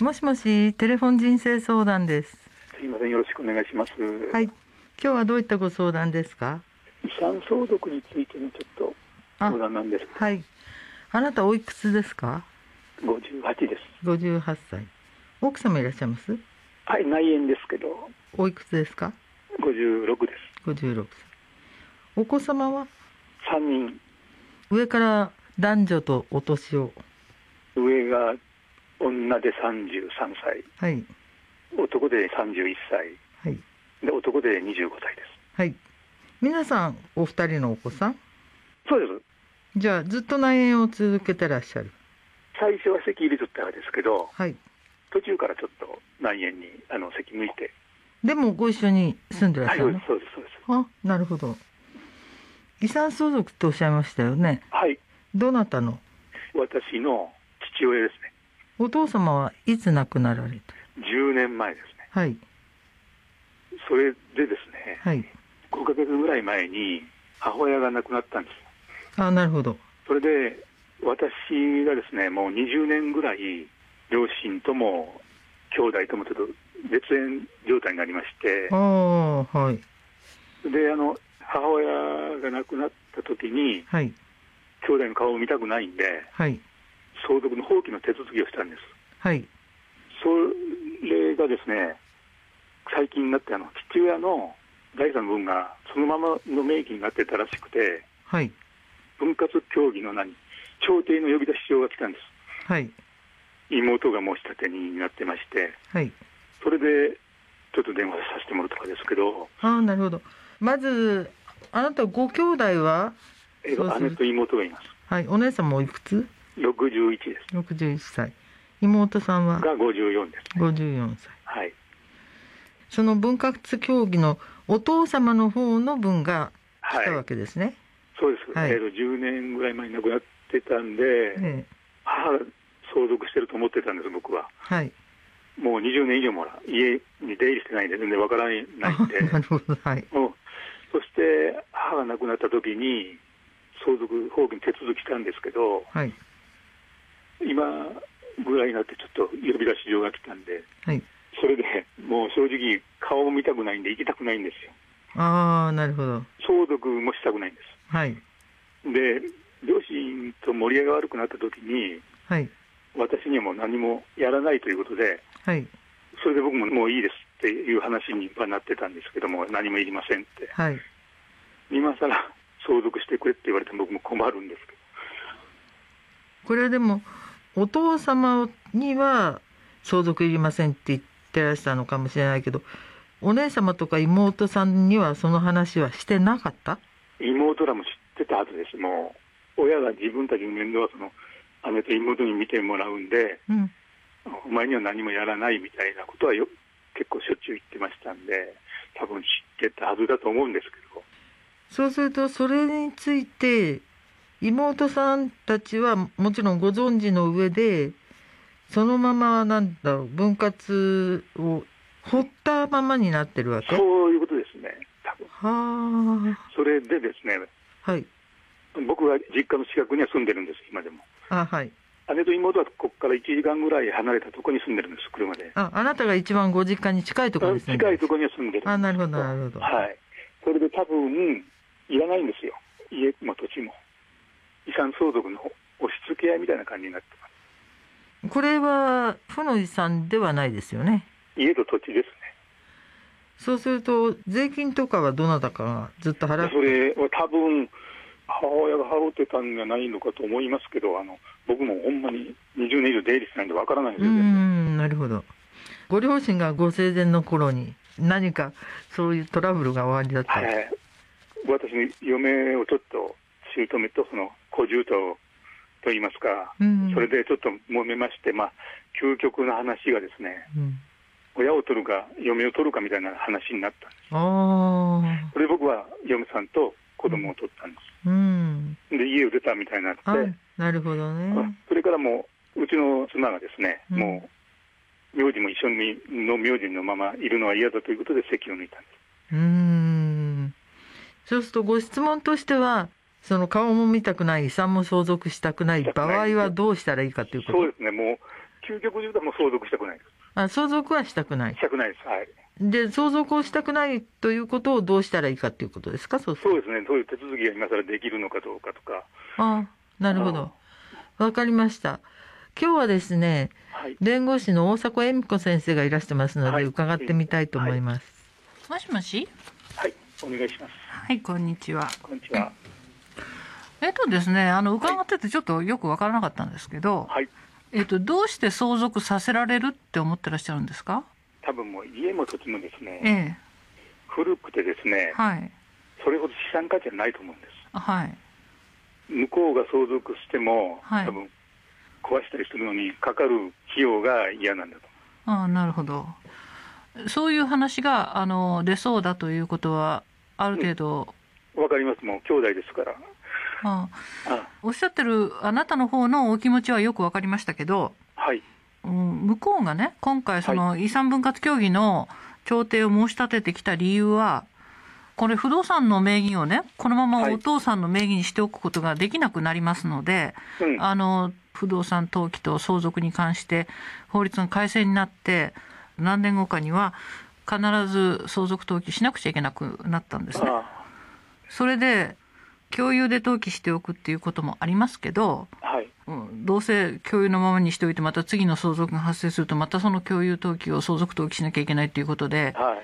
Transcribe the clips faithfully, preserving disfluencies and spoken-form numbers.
もしもし、テレフォン人生相談です。 すいません、よろしくお願いします。 はい。今日はどういったご相談ですか？ 遺産相続についてのちょっと相談なんです。 はい。あなたおいくつですか？ ごじゅうはちです。 ごじゅうはっさい。奥様いらっしゃいます？ はい、内縁ですけど。 おいくつですか？ ごじゅうろくです。 ごじゅうろくさい。お子様は？ さんにん。 上から男女とお年を。 上が女でさんじゅうさんさい。 はい。 男でさんじゅういっさい。 はい。 で、男でにじゅうごさいです。 はい。皆さんお二人のお子さん？ そうです。 じゃあずっと内縁を続けてらっしゃる？ 最初は籍入れとったんですけど、 はい。 途中からちょっと内縁にあの籍抜いて。 でもご一緒に住んでらっしゃるの？ はい、そうです、そうです。 あ、なるほど。遺産相続っておっしゃいましたよね。 はい。 どなたの？ 私の父親ですね。 お父様はいつ亡くなられた？ じゅうねんまえですね。 はい。 それでですね、 はい。 ごかげつぐらい前に母親が亡くなったんです。 あ、なるほど。 それで私がですね、もうにじゅうねんぐらい両親とも兄弟ともちょっと絶縁状態になりまして、 ああ、はい。 であの母親が亡くなった時に、 はい。 兄弟の顔を見たくないんで、 はい。 相続の放棄の手続きをしたんです。 はい。 それがですね、最近になってあの父親の財産分がそのままの名義になってたらしくて、 はい。 分割協議の何調停の呼び出し状が来たんです。 はい。 妹が申し立てになってまして、 はい。 それでちょっと電話させてもらったとかですけど。 ああ、なるほど。まずあなたご兄弟は？ え姉と妹がいます。 はい。お姉さんもおいくつ？ ろくじゅういちです。 ろくじゅういっさい。妹さんは？ がごじゅうよんです、ね、 ごじゅうよんさい。 はい。 その分割協議のお父様の方の分が来たわけですね。はい、 そうです、はい。えー、じゅうねんぐらい前に亡くなってたんで、ええ、母が相続してると思ってたんです、僕は。 はい。 もうにじゅうねん以上も家に出入りしてないんで全然わからないんで。 なるほど、はい。 もうそして母が亡くなった時に相続放棄に手続きしたんですけど、 はい、 今ぐらいになってちょっと呼び出し状が来たんで、はい、それでもう正直顔も見たくないんで行きたくないんですよ。 ああ、なるほど。 相続もしたくないんです。 はい。 で両親と盛り上が悪くなった時に、はい、私にはもう何もやらないということで、はい、それで僕ももういいですっていう話にはなってたんですけども、何もいりませんって、はい、今さら相続してくれって言われて僕も困るんですけど。 これでもお父様には相続いりませんって言ってらしたのかもしれないけど、お姉様とか妹さんにはその話はしてなかった？ 妹らも知ってたはずです。もう親が自分たちの面倒はその姉と妹に見てもらうんで、うん、お前には何もやらないみたいなことはよ結構しょっちゅう言ってましたんで、多分知ってたはずだと思うんですけど。 そうするとそれについて妹さんたちはもちろんご存知の上で、そのままなんだろう、分割を放ったままになってるわけ？ そういうことですね、多分。 はあ。 それでですね、はい、僕は実家の近くには住んでるんです、今でも。 あ、はい。 姉と妹はここからいちじかんぐらい離れたところに住んでるんです、車で。 あ、あなたが一番ご実家に近いところに住んでる？ 近いところには住んでる。 あ、なるほどなるほど。 はい。それで多分いらないんですよ、家も土地も。遺産相続の押し付け合いみたいな感じになってます。 これは負の遺産ではないですよね。 家と土地ですね。 そうすると税金とかはどなたかがずっと払って？ それは多分母親が払ってたんじゃないのかと思いますけど、あの僕もほんまににじゅうねん以上出入りしてないんでわからないんですよ。 うん、なるほど。ご両親がご生前の頃に何かそういうトラブルがおありだった？ はい、私の嫁をちょっと姑とその小姑といいますか、うん、それでちょっと揉めまして、まあ、究極の話がですね、うん、親を取るか嫁を取るかみたいな話になったんです。あ、それで僕は嫁さんと子供を取ったんです、うん、で家を出たみたいになって。 なるほどね。 それからもううちの妻がですね、うん、もう名字も一緒にの名字のままいるのは嫌だということで籍を抜いたんです。 うーん、そうするとご質問としては、その顔も見たくない、遺産も相続したくない場合はどうしたらいいかということ？ そうですね、も究極で言うともう相続したくないです。 あ、相続はしたくない。 したくないです。はい。 で、相続をしたくないということをどうしたらいいかということですか。そうそうですね。そういう手続きが今更できるのかどうかとか。 ああ、なるほど。わかりました。今日はですね、はい、弁護士の大迫恵美子先生がいらしてますので、はい、伺ってみたいと思います。 はい、もしもし。 はい、お願いします。 はい、こんにちは。 こんにちは。 えっとですね、あの伺っててちょっとよくわからなかったんですけど、 はい、 えっとどうして相続させられるって思ってらっしゃるんですか。 多分もう家も土地もですね、 ええ、 古くてですね、 はい、 それほど資産価値はないと思うんです。 はい、 向こうが相続しても、 はい、 多分壊したりするのにかかる費用が嫌なんだと。 ああ、なるほど。そういう話があの出そうだということはある程度、 うん、分かります。もう兄弟ですから。 ああ、あ、おっしゃってるあなたの方のお気持ちはよく分かりましたけど、 はい、 うん、向こうがね今回その遺産分割協議の調停を申し立ててきた理由は、これ不動産の名義をねこのままお父さんの名義にしておくことができなくなりますので、はい、あの不動産登記と相続に関して法律の改正になって何年後かには必ず相続登記しなくちゃいけなくなったんですね。それで共有で登記しておくっていうこともありますけど、 はい、 うん、どうせ共有のままにしておいてまた次の相続が発生するとまたその共有登記を相続登記しなきゃいけないということで、 はい、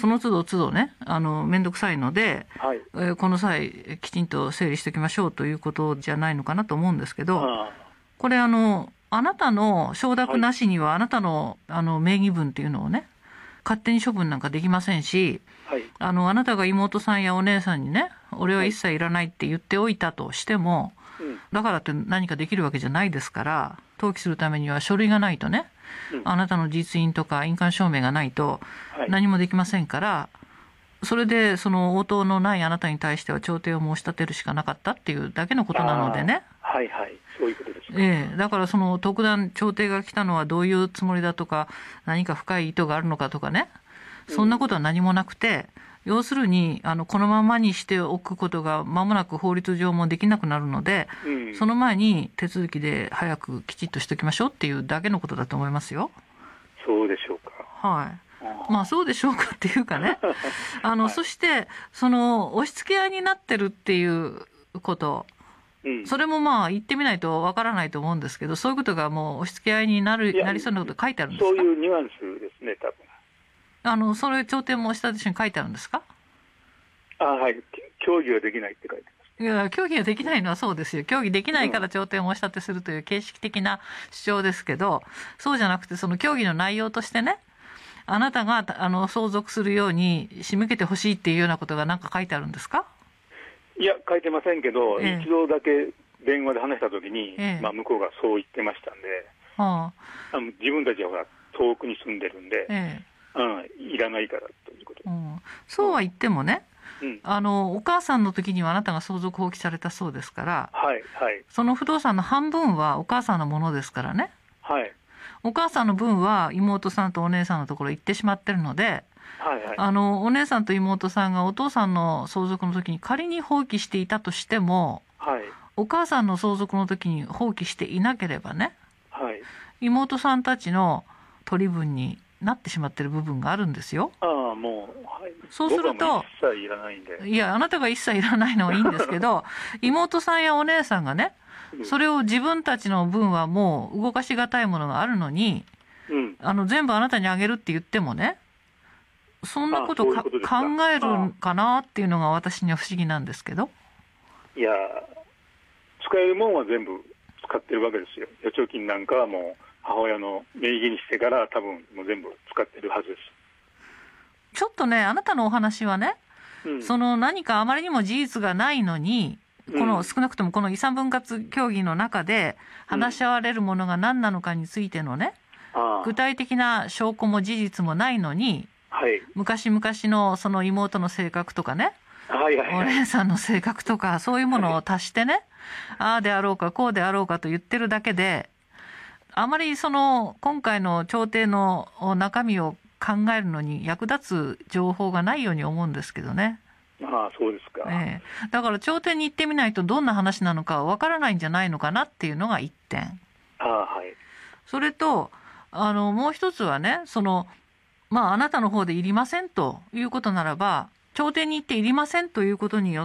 その都度都度ねあの面倒くさいので、 はい、 えー、この際きちんと整理しておきましょうということじゃないのかなと思うんですけど、これあのあなたの承諾なしにはあなたの、あの名義分っていうのをね勝手に処分なんかできませんし、はい、あのあなたが妹さんやお姉さんにね俺は一切いらないって言っておいたとしても、はい、だからって何かできるわけじゃないですから、登記するためには書類がないとね、うん、あなたの実印とか印鑑証明がないと何もできませんから、はい、それでその応答のないあなたに対しては調停を申し立てるしかなかったっていうだけのことなのでね。 はいはい、そういうことですね。 ええ、だからその特段調停が来たのはどういうつもりだとか何か深い意図があるのかとかね、そんなことは何もなくて、うん、要するにあのこのままにしておくことが間もなく法律上もできなくなるので、うん、その前に手続きで早くきちっとしておきましょうっていうだけのことだと思いますよ。 そうでしょうか。 はい、まあそうでしょうかっていうかねあの、はい、そしてその押し付け合いになってるっていうこと、うん、それもまあ言ってみないとわからないと思うんですけど、そういうことがもう押し付け合いになるなりそうなこと書いてあるんですか。 そういうニュアンスですね、多分。 あのそれ調停申し立て書に書いてあるんですか。 あ、はい、協議はできないって書いてます。 いや、協議ができないのはそうですよ。協議できないから調停申し立てするという形式的な主張ですけど、そうじゃなくてその協議の内容としてね、あなたがあの相続するように仕向けてほしいっていうようなことが何か書いてあるんですか。 いや、書いてませんけど、 ええ、 一度だけ電話で話したときに、ええ、まあ、向こうがそう言ってましたんで、はあ、あの自分たちはほら遠くに住んでるんで、ええ、うん、いらないからということ、うん、 そうは言ってもね、 うん、 あのお母さんの時にはあなたが相続放棄されたそうですから、 はいはい、 その不動産の半分はお母さんのものですからね、 はい、 お母さんの分は妹さんとお姉さんのところ行ってしまってるので、 はいはい、 あのお姉さんと妹さんがお父さんの相続の時に仮に放棄していたとしても、 はい、 お母さんの相続の時に放棄していなければね、 はい、 妹さんたちの取り分になってしまってる部分があるんですよ。 ああ、もう、はい、 そうすると、 僕はもう一切いらないんで。 いや、あなたが一切いらないのはいいんですけど妹さんやお姉さんがね、それを自分たちの分はもう動かしがたいものがあるのに、うん、あの全部あなたにあげるって言ってもね、そんなことか考えるかなっていうのが私には不思議なんですけど。 いや、使えるもんは全部使ってるわけですよ。預貯金なんかはもう母親の名義にしてから多分もう全部使ってるはずです。 ちょっとね、あなたのお話はね、うん、その何かあまりにも事実がないのに、この少なくともこの遺産分割協議の中で話し合われるものが何なのかについてのね、うん、具体的な証拠も事実もないのに、はい、昔々のその妹の性格とかね、はいはいはい、お姉さんの性格とかそういうものを足してね、はい、ああであろうかこうであろうかと言ってるだけで、あまりその今回の調停の中身を考えるのに役立つ情報がないように思うんですけどね。 ああ、そうですか、 ええ、だから調停に行ってみないとどんな話なのかわからないんじゃないのかなっていうのが一点。 ああ、はい、 それとあのもう一つはね、そのまああなたの方でいりませんということならば、調停に行っていりませんということによって、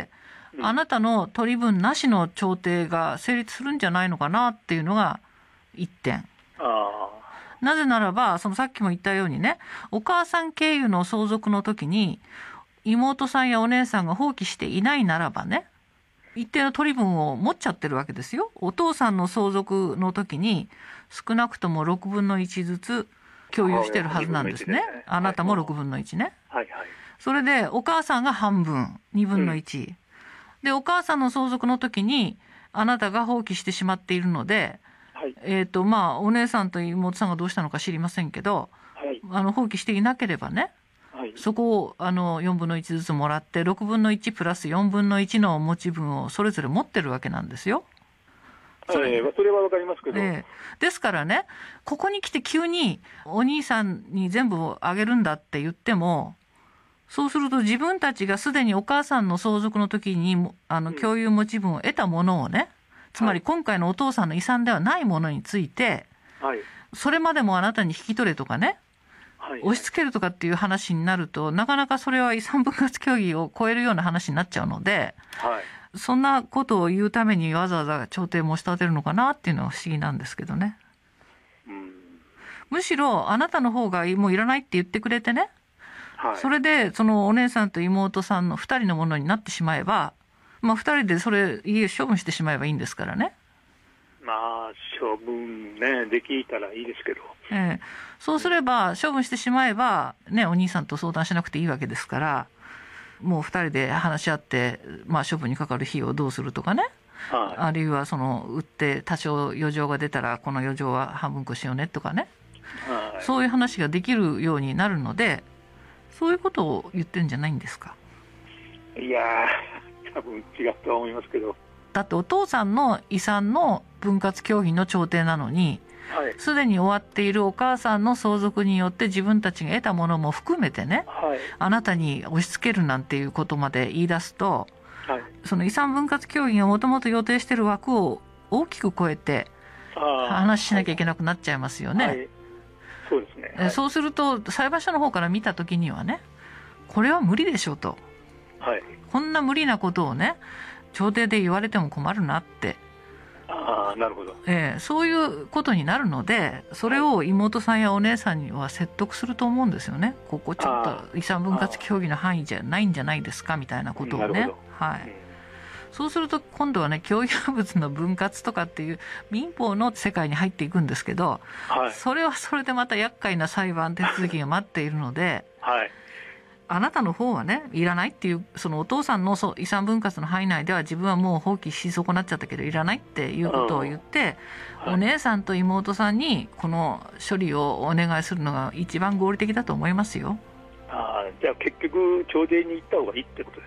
うん、あなたの取り分なしの調停が成立するんじゃないのかなっていうのが一点。 あなぜならば、そのさっきも言ったようにね、お母さん経由の相続の時に妹さんやお姉さんが放棄していないならばね、一定の取り分を持っちゃってるわけですよ。お父さんの相続の時に少なくともろくぶんのいちずつ共有してるはずなんですね。あなたもろくぶんのいちね。 はいはい。 それでお母さんが半分、にぶんのいち、うん、でお母さんの相続の時にあなたが放棄してしまっているので、はい、えーとまあお姉さんと妹さんがどうしたのか知りませんけど、はい、あの放棄していなければね、はい、そこをあのよんぶんのいちずつもらってろくぶんのいちプラスよんぶんのいちの持ち分をそれぞれ持ってるわけなんですよ。 それ、えー、それはわかりますけど、えー、ですからね、ここに来て急にお兄さんに全部をあげるんだって言っても、そうすると自分たちがすでにお母さんの相続の時にあの共有持ち分を得たものをね、うん、つまり今回のお父さんの遺産ではないものについて、はい、それまでもあなたに引き取れとかね、はい、押し付けるとかっていう話になると、なかなかそれは遺産分割協議を超えるような話になっちゃうので、はい、そんなことを言うためにわざわざ調停申し立てるのかなっていうのは不思議なんですけどね。うん、むしろあなたの方がもういらないって言ってくれてね、はい、それでそのお姉さんと妹さんのふたりのものになってしまえば、まあ、ふたりでそれ家処分してしまえばいいんですからね。 まあ処分ねできたらいいですけど、 ええ、そうすれば処分してしまえばね、お兄さんと相談しなくていいわけですから、もうふたりで話し合って、まあ、処分にかかる費用をどうするとかね、はい、あるいはその売って多少余剰が出たらこの余剰は半分こしようねとかね、はい、そういう話ができるようになるので、そういうことを言ってるんじゃないんですか。 いやー多分違うとは思いますけど、 だってお父さんの遺産の分割協議の調停なのに、すで、はい、に終わっているお母さんの相続によって自分たちが得たものも含めてね、はい、あなたに押し付けるなんていうことまで言い出すと、はい、その遺産分割協議がもともと予定している枠を大きく超えて話しなきゃいけなくなっちゃいますよね。はいはい、 そうですね。はい、 そうすると裁判所の方から見たときにはね、これは無理でしょうと、はい、こんな無理なことをね調停で言われても困るなって、 ああなるほど、 えー、そういうことになるので、それを妹さんやお姉さんには説得すると思うんですよね。ここちょっと遺産分割協議の範囲じゃないんじゃないですかみたいなことをね、はい、うん、そうすると今度はね、共有物の分割とかっていう民法の世界に入っていくんですけど、はい、それはそれでまた厄介な裁判手続きが待っているので、はい、あなたの方はねいらないっていう、そのお父さんの遺産分割の範囲内では自分はもう放棄し損なっちゃったけどいらないっていうことを言って、はい、お姉さんと妹さんにこの処理をお願いするのが一番合理的だと思いますよ。 ああ、じゃあ結局調停に行った方がいいってことです。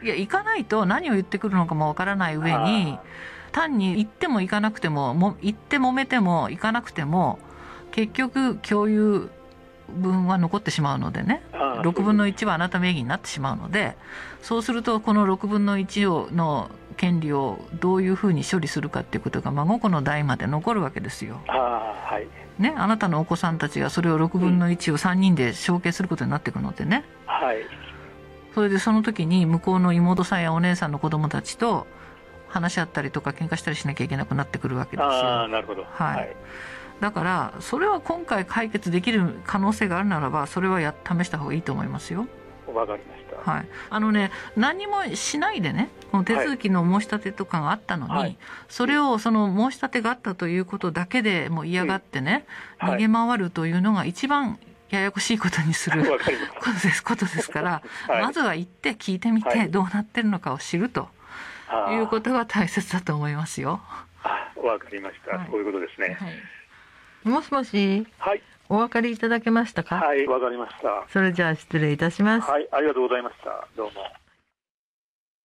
いや、行かないと何を言ってくるのかもわからない上に、単に行っても行かなくても、も行って揉めても行かなくても結局共有分は残ってしまうのでね、ろくぶんのいちはあなた名義になってしまうので、そうするとこのろくぶんのいちをの権利をどういうふうに処理するかっていうことが孫子の代まで残るわけですよ。 あ、はいね、あなたのお子さんたちがそれをろくぶんのいちをさんにんで承継することになっていくのでね、はい、それでその時に向こうの妹さんやお姉さんの子供たちと話し合ったりとか喧嘩したりしなきゃいけなくなってくるわけですよ。 あ、なるほど、 はいはい、だからそれは今回解決できる可能性があるならば、それはや試した方がいいと思いますよ。 わかりました。 はい、あのね、何もしないでね、この手続きの申し立てとかがあったのに、はい、それをその申し立てがあったということだけでもう嫌がってね、うん、逃げ回るというのが一番ややこしいことにすることです、ことですから、はい、まずは行って聞いてみてどうなってるのかを知るということが大切だと思いますよ。 あ、わかりました、はい、そういうことですね。はい、 もしもし、はい、お分かりいただけましたか？ はい、わかりました。 それじゃあ失礼いたします。 はい、ありがとうございました。どうも。